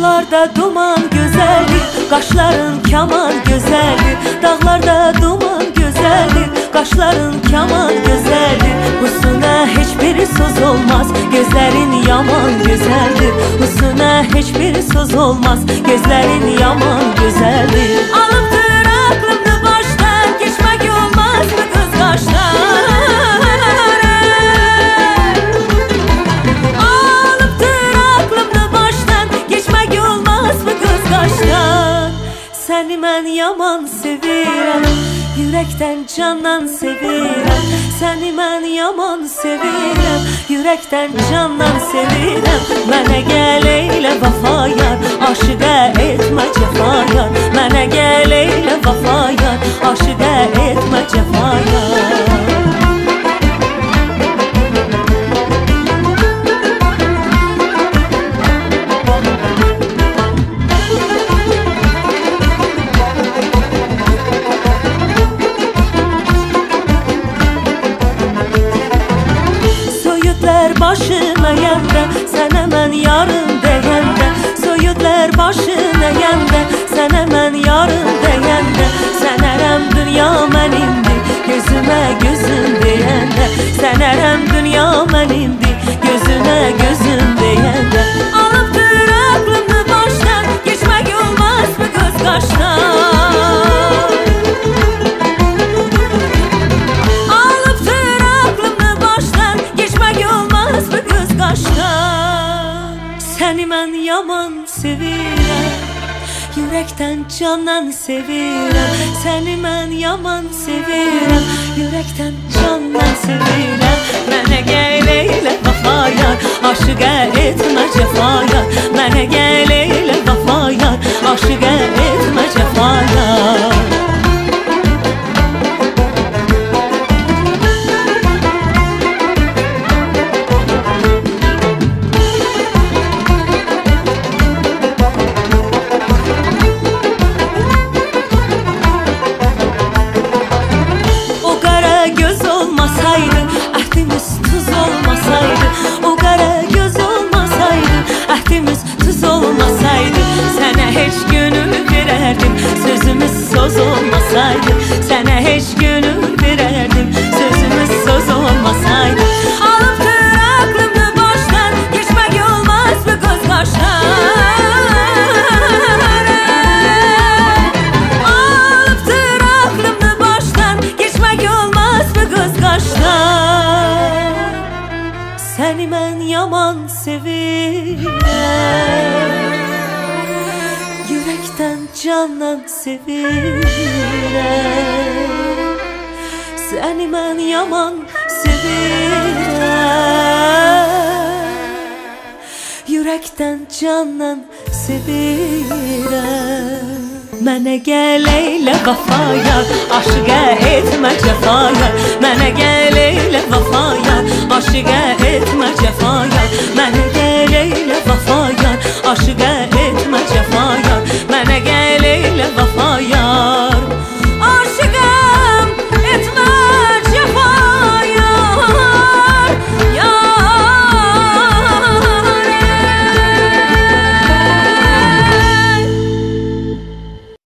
Dağlarda duman güzeldir, kaşların kaman güzeldir. Dağlarda duman güzeldir, kaşların kaman güzeldir. Husuna hiçbir söz olmaz, gözlerin yaman güzeldir. Husuna hiçbir söz olmaz, gözlerin yaman güzeldir. Alıptır aklımı baştan, geçmek olmaz mı kız kaşlar? Seni mən yaman sevirəm, yürekten candan sevirəm. Seni mən yaman sevirəm, yürekten candan sevirəm. Mənə gəl eylə vəfa yar, aşıqə etmə cəfa yar. Mənə gəl eylə vəfa yar, aşıqə etmə cəfa yar. Başına yəndə, sənə mən yarın deyəndə. Söyüdlər başına yəndə, sənə mən yarın deyəndə. Sənərəm dünya mənimdir, gözümə gözüm deyəndə. Sənərəm dünya mənimdir, gözümə gözüm deyəndə. Alıptır aklımı başdan, geçmek olmaz mı göz kaşdan? Seni mən yaman sevirəm, yürekten candan sevirəm. Seni mən yaman sevirəm, yürekten candan sevirəm. Mənə gəl eylə vəfa yar, aşıqə etmə cəfa yar. Mənə gəl eylə vəfa yar, aşıqə etmə cəfa yar. Söz olmasaydı, sana hiç gönül verirdim. Sözümüz söz olmasaydı. Alıptır aklımı baştan, geçmek olmaz mı göz kaşlar? Alıptır aklımı baştan, geçmek olmaz mı göz kaşlar? Seni mən yaman sevirəm, yürekten candan sevirəm. Seni mən yaman sevirəm, yürekten candan sevirəm. Mənə gəl eylə vəfa yar, aşıqə etmə cəfa yar. Mənə gəl eylə vəfa yar, aşıqə etmə cəfa